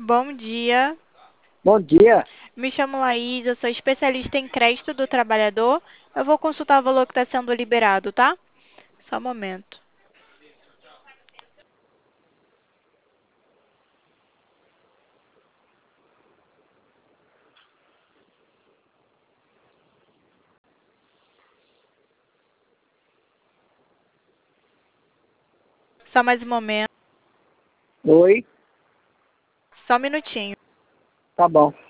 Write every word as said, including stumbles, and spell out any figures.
Bom dia, Bom dia. me chamo Laís, eu sou especialista em crédito do trabalhador. Eu vou consultar o valor que está sendo liberado, tá? Só um momento. Só mais um momento. Oi, Só um minutinho. tá bom.